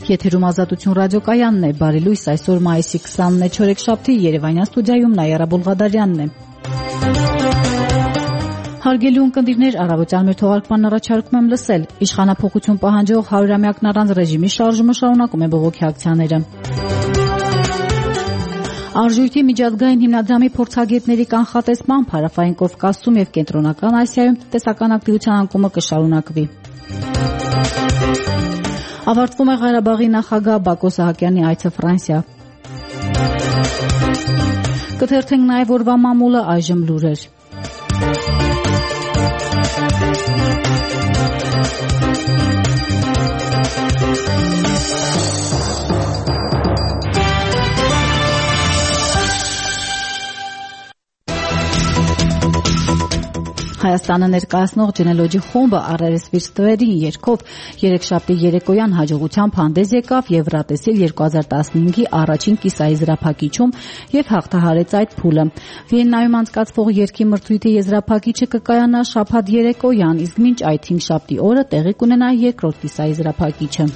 Եթերում Ազատություն ռադիոկայանն է, բարի լույս, այսօր մայիսի 20-ն է, չորեքշաբթի, Երևանյան ստուդիայում Նայարա Բոլղադարյանն է։ Հարգելի ունկնդիրներ, առավոտյան մեր թողարկման առաջարկում եմ լսել. իշխանափոխություն պահանջող 100-ամյակն առանց ռեժիմի շարժումը շարունակում է բողոքի ակցիաները։ Արժույթի միջազգային հիմնադրամի փորձագետների կանխատեսմամբ Հարավային Կովկասում եւ Կենտրոնական Ասիայում տնտեսական ակտիվության անկումը կշարունակվի։ Ավարտվում է Ղարաբաղի նախագահ Բակո Սահակյանի այցը Ֆրանսիա։ Կթերթենք նաև օրվա մամուլը, այժմ լուրեր։ Հայաստանը ներկայացնող Ջենելոջի խումբը առերեսվիր ստվերին երգով երեքշաբթի երեկոյան հաջողությամբ հանդես եկավ Եվրատեսիլ 2015-ի առաջին կիսաեզրափակիչում եւ հաղթահարեց այդ փուլը։ Վիեննայում անցկացվող երգի մրցույթի եզրափակիչը կկայանա շաբաթ երեկոյան, իսկ մինչ այդ հինգշաբթի օրը տեղի կունենա երկրորդ կիսաեզրափակիչը։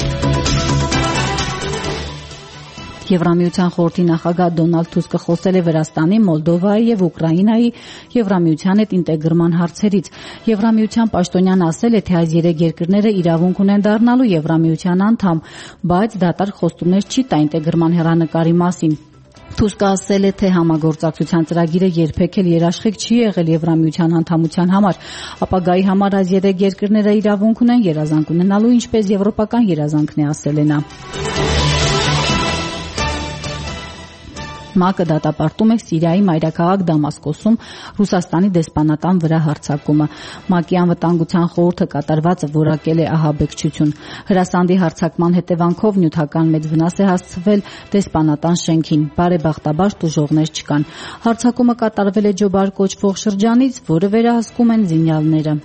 Եվրամիության խորհրդի նախագահ Դոնալդ Թուսկը խոսել է Վրաստանի, Մոլդովայի եւ Ուկրաինայի Եվրամիության հետ ինտեգրման հարցերից։ Եվրամիության պաշտոնյան ասել է, թե այս երեք երկրները իրավունք ունեն դառնալու Եվրամիության անդամ, բայց դատարկ խոստումներ չի տա ինտեգրման հեռանկարի մասին։ Թուսկը ասել է, թե համագործակցության ծրագիրը երբեք էլ երաշխիք չի եղել Եվրամիության անդամության համար։ Ապագայի համար այս երեք երկրները իրավունք ունեն երազանք ունենալու, ինչպես եվրոպական երազանքն է, ասել է նա։ ՄԱԿ-ը դատապարտում է Սիրիայի մայրաքաղաք Դամասկոսում Ռուսաստանի դեսպանատան վրա հարձակումը։ ՄԱԿ-ի անվտանգության խորհուրդը կատարվածը որակել է ահաբեկչություն։ Հրասանդի հարձակման հետևանքով նյութական մեծ վնաս է հասցվել դեսպանատան շենքին։ Բարեբախտաբար տուժողներ չկան։ Հարձակումը կատարվել է Ջոբար կոչվող շրջանից, որը վերահսկում են զինյալները։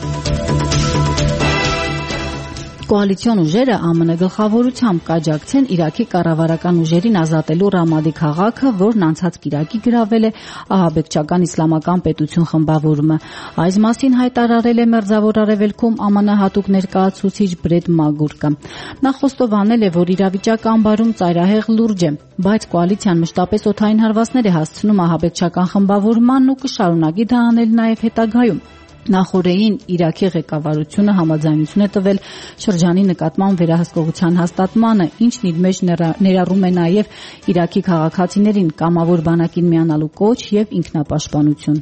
Կոալիցիոն ուժերը ԱՄՆ գլխավորությամբ կաջակցեն Իրաքի կառավարական ուժերին ազատելու Ռամադի քաղաքը, որն անցած կիրակի գրավել է ահաբեկչական իսլամական պետություն խմբավորումը։ Այս մասին հայտարարել է Մերձավոր Արևելքում ԱՄՆ հատուկ ներկայացուցիչ Բրեդ Մագուրկը։ Նա խոստովանել է, որ իրավիճակը անբարում ծայրահեղ լուրջ է, բայց կոալիցիան մշտապես օդային հարվածներ է հասցնում ահաբեկչական խմբավորմանն ու կշարունակի դա անել նաև հետագայում։ Նախորդին Իրաքի ղեկավարությունը համաձայնություն է տվել շրջանի նկատմամբ վերահսկողության հաստատմանը, ինչն իր մեջ ներառում է նաև Իրաքի քաղաքացիներին կամավոր բանակին միանալու կոչ եւ ինքնապաշտպանություն։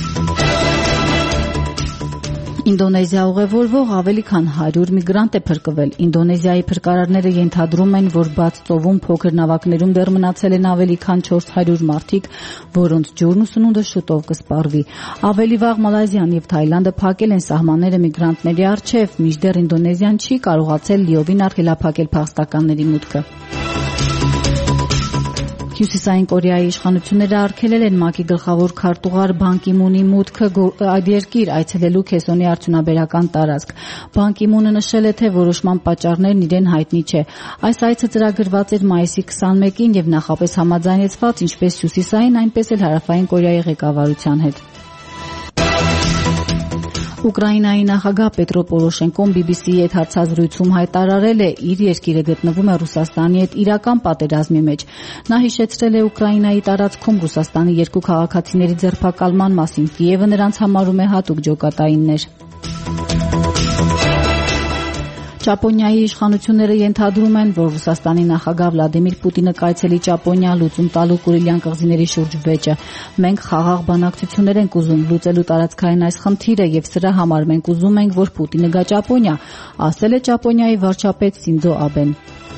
Ինդոնեզիա ուղևորվող ավելի քան 100 միգրանտ է փրկվել։ Ինդոնեզիայի փրկարարները ենթադրում են, որ բաց ծովում փոքր նավակներում դեռ մնացել են ավելի քան 400 մարդիկ, որոնց ջուրն ու սնունդը շուտով կսպառվի։ Ավելի վաղ Մալայզիան եւ Թայլանդը փակել են սահմանները միգրանտների առջև, մինչդեռ Ինդոնեզիան չի կարողացել լիովին արգելափակել փախստականների մուտքը։ Հյուսիսային Կորեայի իշխանությունները արգելել են ՄԱԿ-ի գլխավոր քարտուղար Բան Կի Մունի մուտքը այդ երկիր այցելելու Քեսոնի արդյունաբերական տարածք։ Բան Կի Մունը նշել է, թե որոշման պատճառներն իրեն հայտնի չէ։ Այս այցը ծրագրված էր մայիսի 21-ին եւ նախապես համաձայնեցված ինչպես Հյուսիսային, այնպես էլ Հարավային Կորեայի ղեկավարության հետ։ Ուկրաինայի նախագահ Պետրո Պորոշենկոն BBC-ի հետ հարցազրույցում հայտարարել է, իր երկիրը գտնվում է Ռուսաստանի հետ իրական պատերազմի մեջ։ Նա հիշեցրել է Ուկրաինայի տարածքում Ռուսաստանի երկու քաղաքացիների ձերբակալման մասին։ Կիևը նրանց համարում է հատուկ ջոկատայիններ։ Ճապոնիայի իշխանությունները ենթադրում են, որ Ռուսաստանի նախագահ Վլադիմիր Պուտինը կայցելի Ճապոնիա լուծում տալու Կուրիլյան կղզիների շուրջ վեճը։ Մենք խաղաղ բանակցություններ ենք ուզում լուծելու տարածքային այս խնդիրը եւ սրա համար մենք ուզում ենք, որ Պուտինը գա Ճապոնիա, ասել է Ճապոնիայի վարչապետ Սինձո Աբեն։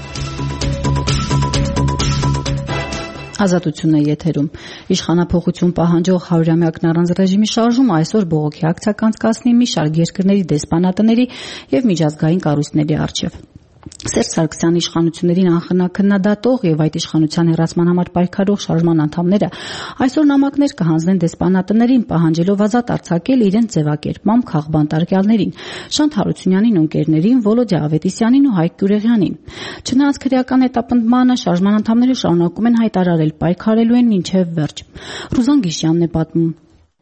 Ազատությունն է եթերում։ Իշխանափոխություն պահանջող 100-ամյակն առանց ռեժիմի շարժումը այսօր բողոքի ակցիա կանցկացնի մի շարք երկրների դեսպանատների եւ միջազգային կառույցների առջեւ։ Սերժ Սարգսյանի իշխանություններին անխնա-քննադատող եւ այդ իշխանության հեռացման համար պայքարող շարժման անդամները այսօր նամակներ կհանձնեն դեսպանատներին, պահանջելով ազատ արձակել իրենց ձևակերպմամբ քաղբանտարկյալներին՝ Շանթ Հարությունյանին ու ընկերներին, Վոլոդյա Ավետիսյանին ու Հայկ Գյուրեղյանին։ Չնայած քրեական հետապնդմանը շարժման անդամները շարունակում են հայտարարել պայքարելու են մինչև վերջ։ Ռուզան Գիշյանն է պատմում։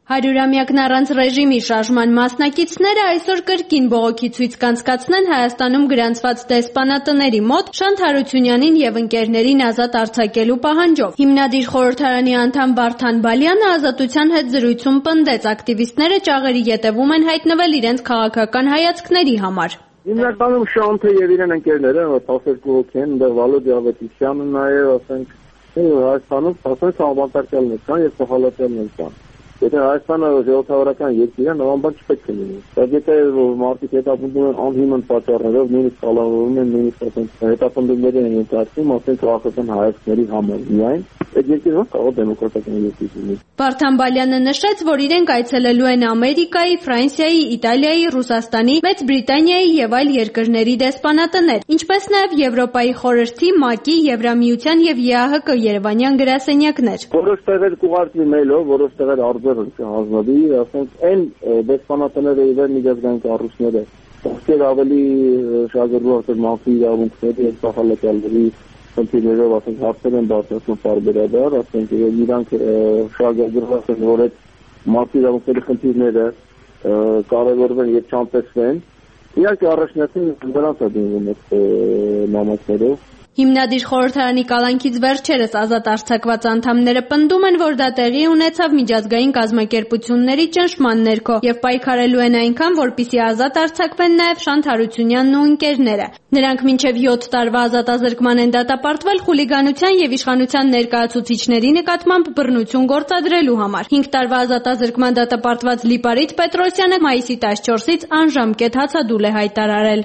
100-ամյակն առանց ռեժիմի շարժման մասնակիցները այսօր կրկին բողոքի ցույց կանցկացնեն Հայաստանում գրանցված դեսպանատների մոտ Շանթ Հարությունյանին եւ ընկերներին ազատ արձակելու պահանջով։ Հիմնադիր խորհրդարանի անդամ Վարդան Բալյանը Ազատության հետ զրույցում պնդեց, ակտիվիստները ճաղերի ետևում են հայտնվել իրենց քաղաքական հայացքների համար։ Հիմնականում Շանթը եւ իրեն ընկերները 12 հոգի են, Վալոդի Ավետիսյանը նաեւ, ասենք, Հայաստանում ասենք ավանդակալներ կան եւ փոխալացումներ կան։ Եթե Հայաստանը ժողովրդավարական երկիր է, նման բան չպետք է լինի։ Բայց եթե մարդիկ հետապնդում են անհիմն պատճառներով, նույնիսկ կալանավորում են, նույնիսկ հետապնդումների են ընթացքում, ասենք քաղաքական հայացքների համար միայն, այդ երկիրը կարող դեմոկրատական երկիր լինի։ Վարդան Բալյանը նշեց, որ իրենք այցելելու են Ամերիկայի, Ֆրանսիայի, Իտալիայի, Ռուսաստանի, Մեծ Բրիտանիայի եւ այլ երկրների դեսպանատներ, ինչպես նաեւ Եվրոպայի խորհրդի, ՄԱԿ-ի, Եվրամիության եւ ԵԱՀԿ երևանյան գրասենյակներ։ Որոշ տեղեր կուղարկվի մեյլով, որոշ տեղեր հանձնվի, ասենք, այն դեսպանատները եւ միջազգային կառույցները, ովքեր ավելի շահագրգիռ մարդու իրավունքների եւ փոխալեկալների խնդիրներով, ասենք, հարցեր են բարձրացնում պարբերաբար, ասենք, իրանք շահագրգիռ են, որ այդ մարդու իրավունքների խնդիրները կարևորվեն եւ չանտեսվեն, իհարկե առաջնորդին դրանց է դիմում այդ նամակներով։ Հիմնադիր խորհրդարանի կալանքից վերջերս ազատ արձակված անդամները պնդում են, որ դա տեղի ունեցավ միջազգային կազմակերպությունների ճնշման ներքո եւ պայքարելու են այնքան, որպեսզի ազատ արձակվեն նաեւ Շանթ Հարությունյանն ու ընկերները։ Նրանք մինչեւ 7 տարվա ազատազրկման են դատապարտվել խուլիգանության եւ իշխանության ներկայացուցիչների նկատմամբ բռնություն գործադրելու համար։ 5 տարվա ազատազրկման դատապարտված Լիպարիտ Պետրոսյանը մայիսի 14-ից անժամկետ հացադուլ է հայտարարել։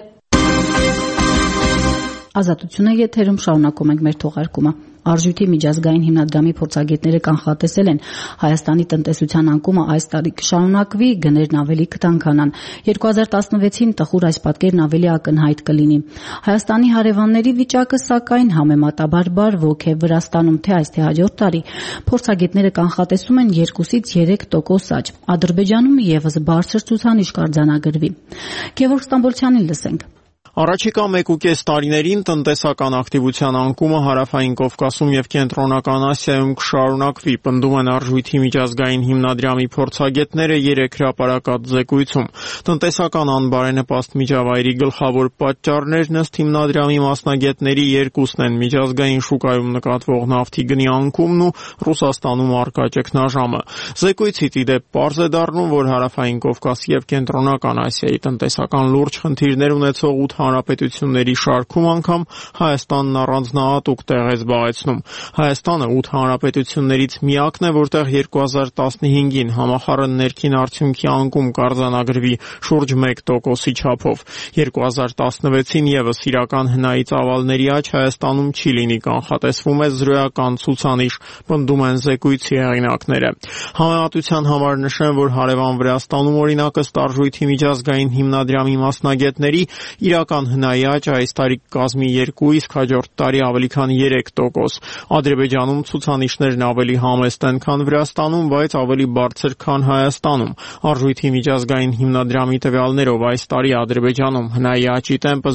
Ազատությունը եթերում շարունակում ենք մեր թողարկումը։ Արժույթի միջազգային հիմնադրամի փորձագետները կանխատեսել են Հայաստանի տնտեսության անկումը այս տարի կշարունակվի, գներն ավելի կթանկանան։ 2016-ին տխուր այս պատկերն ավելի ակնհայտ կլինի։ Հայաստանի հարևանների վիճակը սակայն համեմատաբար բարվոք է Վրաստանում թե այս թե հաջորդ տարի։ Փորձագետները կանխատեսում են 2-ից 3% աճ։ Ադրբեջանում եւս բարձր ցուցանիշ կարձանագրվի։ Գևորգ Ստամբոլցյանին լսենք։ Առաջիկա 1.5 տարիներին տնտեսական ակտիվության անկումը Հարավային Կովկասում եւ Կենտրոնական Ասիայում կշարունակվի, պնդում են Արժույթի միջազգային հիմնադրամի փորձագետները 3 հրապարակած զեկույցում։ Տնտեսական անբարենպաստ միջավայրի գլխավոր պատճառներն ըստ հիմնադրամի մասնագետների երկուսն են՝ միջազգային շուկայում նկատվող նավթի գնի անկումն ու Ռուսաստանում առկա ճգնաժամը։ Զեկույցից ի դեպ պարզ է դառնում, որ Հարավային Կովկասի եւ Կենտրոնական Ասիայի տնտեսական լուրջ խնդիրներ ունեցող 8 հանրապետությունների շարքում անգամ Հայաստանն առանձնահատուկ տեղ է զբաղեցնում։ Հայաստանը 8 հանրապետություններից միակն է, որտեղ 2015-ին համախառն ներքին արդյունքի անկում կարձանագրվի շուրջ 1%-ի չափով։ 2016-ին եւս իրական հնայի ծավալների աճ Հայաստանում չի լինի, կանխատեսվում է զրոյական ցուցանիշ, պնդում են զեկույցի հեղինակները։ Համեմատության համար նշեմ, որ հարևան Վրաստանում օրինակ ըստ Արժույթի միջազգային հիմնադրամի մասնագետների իրական հնայի աճը այս տարի կազմի 2, իսկ հաջորդ տարի ավելի քան 3%։ Ադրբեջանում ցուցանիշներն ավելի համեստ են, քան Վրաստանում, բայց ավելի բարձր, քան Հայաստանում։ Արժույթի միջազգային հիմնադրամի տվյալներով այս տարի Ադրբեջանում հնայի աճի տեմպը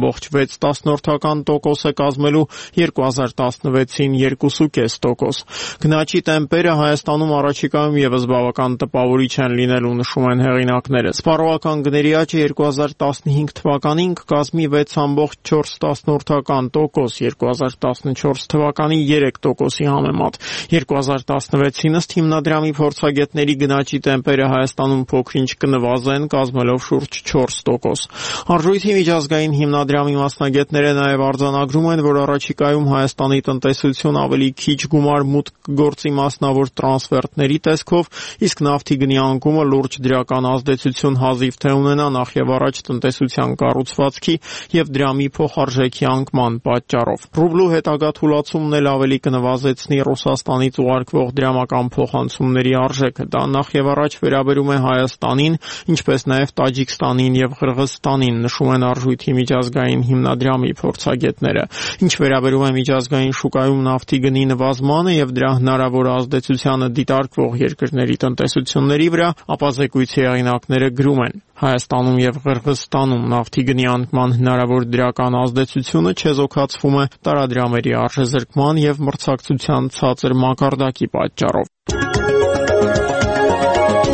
0.6% է կազմելու, 2016-ին 2.5%։ Գնաճի տեմպերը Հայաստանում առաջիկայում եւս բավական տպավորիչ են լինելու, նշում են հեղինակները։ Սպառողական գների աճը 2015 թվականին կազմի 6.4%, 2014 թվականի 3%-ի համեմատ։ 2016-ին ըստ հիմնադրամի փորձագետների գնաճի տեմպերը Հայաստանում փոքրինչ կնվազեն, կազմելով շուրջ 4%։ Արժույթի միջազգային հիմնադրամի մասնագետները նաև արձանագրում են, որ առաջիկայում Հայաստանի տնտեսություն ավելի քիչ գումար մուտք կգործի մասնավոր տրանսֆերտների տեսքով, իսկ նավթի գնի անկումը լուրջ դրական ազդեցություն հազիվ թե ունենա նախ եւ առաջ տնտեսության կառուցվածքի եւ դրամի փոխարժեքի անկման պատճառով։ Ռուբլու հետագա թուլացումն էլ ավելի կնվազեցնի Ռուսաստանից ուղարկվող դրամական փոխանցումների արժեքը։ Դա նախ եւ առաջ վերաբերում է Հայաստանին, ինչպես նաեւ Տաջիկստանին եւ Ղրղըզստանին, նշում են Արժույթի միջազգային հիմնադրամի փորձագետները։ Ինչ վերաբերում է միջազգային շուկայում նավթի գնի նվազմանը եւ դրա հնարավոր ազդեցությանը դիտարկվող երկրների տնտեսությունների վրա, ապա զեկույցի հեղինակները գրում են. Հայաստանում եւ Ղրղըզստանում նավթի գնի անկման հնարավոր դրական ազդեցությունը չեզոքացվում է տարադրամերի արժեզրկման եւ մրցակցության ցածր մակարդակի պատճառով։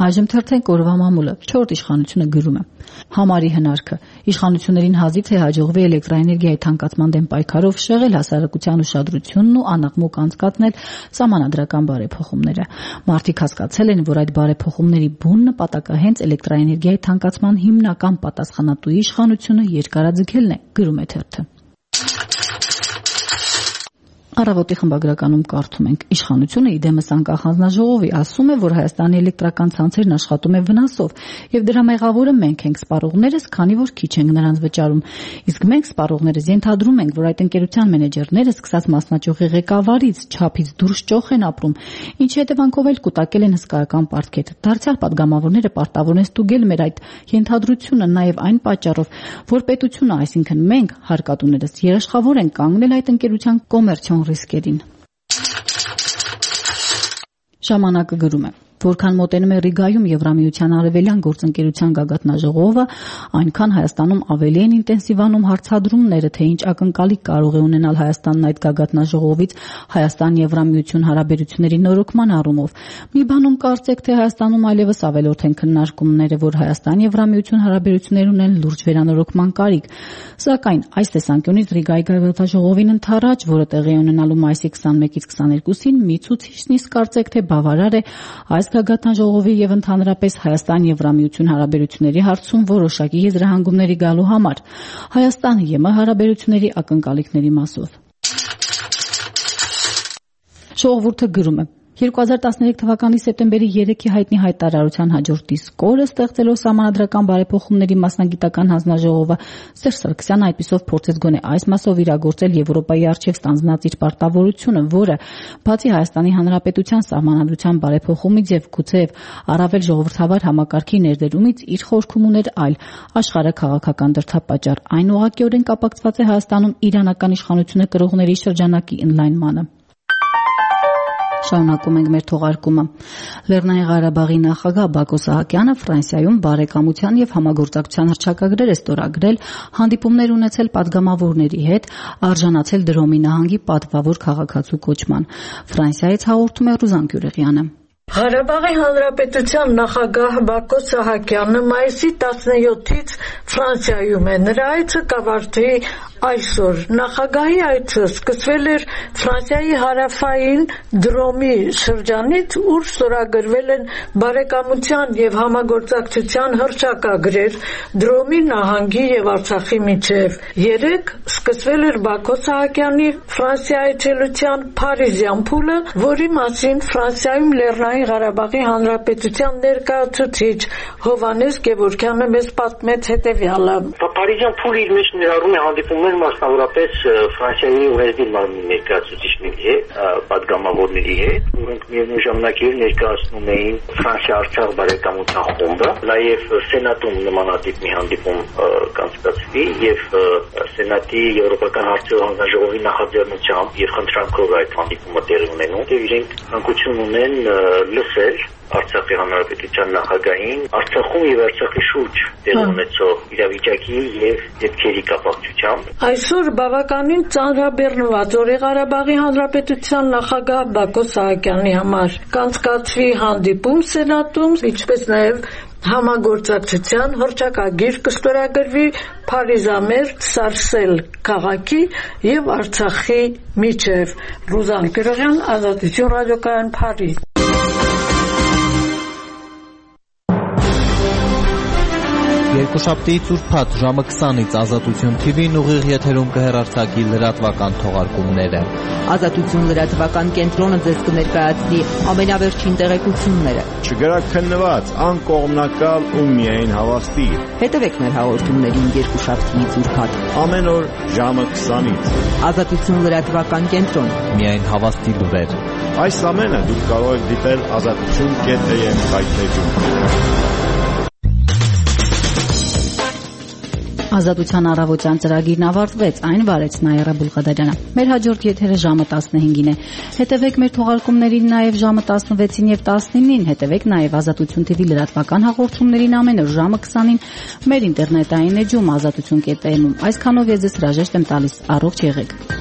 Այժմ թերթենք օրվա մամուլը 4 իշխանությունը գրում է. Համարի հնարքը իշխանություններին հազիվ թե հաջողվի էլեկտրաէներգիայի թանկացման դեմ պայքարով շեղել հասարակության ուշադրությունն ու անաղմուկ անցկացնել սահմանադրական բարեփոխումները։ Մարդիկ հասկացել են, որ այդ բարեփոխումների բուն նպատակը հենց էլեկտրաէներգիայի թանկացման հիմնական պատասխանատուի իշխանությունը երկարաձգելն է, գրում է թերթը։ Առավոտի խմբագրականում կարդում ենք. իշխանությունը իդեմս անկախ հանձնաժողովի ասում է, որ Հայաստանի էլեկտրական ցանցերն աշխատում է վնասով եւ դրա մեղավորը մենք ենք սպառողներս, քանի որ քիչ ենք նրանց վճարում։ Իսկ մենք սպառողներս ենթադրում ենք, որ այդ ընկերության մենեջերները սկսած մասնաճյուղի ղեկավարից չափից դուրս ճոխ են ապրում, ինչի հետևանքով էլ կուտակել են հսկայական պարտքեր։ Դարձյալ падգամավորները պարտավոր են ստուգել մեր այդ ենթադրությունը նաեւ այն պատճառով, որ պետությունը, այսինքն մենք, հարկատուներս, երաշխավոր են կանգնել այդ ընկերության կոմերցիոն ռիսկերին։ Ժամանակը գրում է. Որքան մոտենում է Ռիգայում Եվրամիության արևելյան գործընկերության գագաթնաժողովը, այնքան Հայաստանում ավելի են ինտենսիվանում հարցադրումները, թե ինչ ակնկալիք կարող է ունենալ Հայաստանն այդ գագաթնաժողովից Հայաստան-Եվրամիություն հարաբերությունների նորոգման առումով։ Մի բանում կարծեք, թե Հայաստանում այլևս ավելորդ են քննարկումները, որ Հայաստան-Եվրամիություն հարաբերություններ ունեն լուրջ վերանորոգման կարիք։ Սակայն այս տեսանկյունից Ռիգայի գագաթնաժողովին ընդառաջ, որը տեղի է ունենալու մայիսի 21-ից 22-ին, մի ցուցիչն իսկ կարծեք, թե բավարար է այս գագաթնաժողովի եւ ընդհանրապես Հայաստան-Եվրամիություն հարաբերությունների հարցում որոշակի եզրահանգումների գալու համար Հայաստան-ԵՄ հարաբերությունների ակնկալիքների մասով։ Ժողովուրդը գրում է. 2013 թվականի սեպտեմբերի 3-ի հայտնի հայտարարության հաջորդ իսկ օրը ստեղծելով սահմանադրական բարեփոխումների մասնագիտական հանձնաժողովը Սերժ Սարգսյանը այդպիսով փորձեց գոնե այս մասով իրագործել Եվրոպայի առջև ստանձնած իր պարտավորությունը, որը բացի Հայաստանի Հանրապետության սահմանադրության բարեփոխումից եւ գուցեև առավել ժողովրդավար համակարգի ներդրումից իր խորքում ուներ այլ աշխարհը քաղաքական դրդապատճառ։ Այն ուղղակիորեն կապակցված է Հայաստանում իրանական իշխանությունը կրողների շրջանակի ընդլայնմանը։ Շարունակում ենք մեր թողարկումը։ Լեռնային Ղարաբաղի նախագահ Բակո Սահակյանը Ֆրանսիայում բարեկամության եւ համագործակցության հռչակագրեր է ստորագրել, հանդիպումներ ունեցել падգամավորների հետ, արժանացել Դրոմի նահանգի պատվավոր քաղաքացու կոչման։ Ֆրանսիայից հաղորդում է Ռուզան Գյուրեղյանը։ Ղարաբաղի Հանրապետության նախագահ Բակո Սահակյանը մայիսի 17-ից Ֆրանսիայում է։ Նրա այցը կավարտվի այսօր։ Նախագահի այցը սկսվել էր Ֆրանսիայի հարավային Դրոմի շրջանից, ուր ստորագրվել են բարեկամության եւ համագործակցության հռչակագրեր Դրոմի նահանգի եւ Արցախի միջև։ Երեկ սկսվել էր Բակո Սահակյանի Ֆրանսիա այցելության փարիզյան փուլը, որի մասին Ֆրանսիայում Լեռնային Ղարաբաղի Հանրապետության ներկայացուցիչ Հովհաննես Գևորգյանը մեզ պատմեց հետևյալը. Փարիզյան փուլը իր մեջ ներառում է հանդիպումներ մասնավորապես Ֆրանսիայի ուղեզդիր մարմնի ներկայացուցիչների հետ, падգամավորների հետ, որոնք միևնույն ժամանակ ներկայացնում էին Ֆրանսիա-Արցախ բարեկամության խումբը, նաև Սենատում նմանատիպ մի հանդիպում կանցկացվի եւ Սենատի Եվրոպական հարցերով հանձնաժողովի նախաձեռնությամբ եւ խնդրանքով այդ հանդիպումը տեղի ունենում եւ իրենք հանգություն ունեն լսել Արցախի Հանրապետության նախագահին Արցախում եւ Արցախի շուրջ տեղի ունեցող իրավիճակի եւ դեպքերի կապակցությամբ։ Այսօր բավականին ծանրաբեռնված օրի Ղարաբաղի Հանրապետության նախագահ Բակո Սահակյանի համար կանցկացվի հանդիպում Սենատում, ինչպես նաեւ համագործակցության հռչակագիր կստորագրվի Փարիզամերձ Սարսել քաղաքի եւ Արցախի միջև։ Ռուզան Գյուրեղյան, Ազատություն ռադիոկայան, Փարիզ։ Երկուշաբթիից ուրբաթ ժամը 20-ից Ազատություն TV-ն ուղիղ եթերում կհեռարձակի լրատվական թողարկումները։ Ազատություն լրատվական կենտրոնը ձեզ կներկայացնի ամենավերջին տեղեկությունները։ Չգրաքննված, անկողմնակալ ու միայն հավաստի։ Հետևեք մեր հաղորդումներին երկուշաբթիից ուրբաթ ամեն օր ժամը 20-ից։ Ազատություն լրատվական կենտրոն, միայն հավաստի լուրեր։ Այս ամենը դուք կարող եք դիտել azatutun.am վայրէջում։ Ազատության առավոտյան ծրագիրն ավարտվեց, այն վարեց Նաիրա Բուլղադարյանը։ Մեր հաջորդ եթերը ժամը 15-ին է։ Հետևեք մեր թողարկումներին նաև ժամը 16-ին եւ 19-ին։ Հետևեք նաև Ազատություն TV լրատվական հաղորդումներին ամեն օր ժամը 20-ին մեր ինտերնետային էջում azatutun.am-ում։ Այսքանով ես ձեզ հրաժեշտ եմ տալիս։ Առողջ եղեք։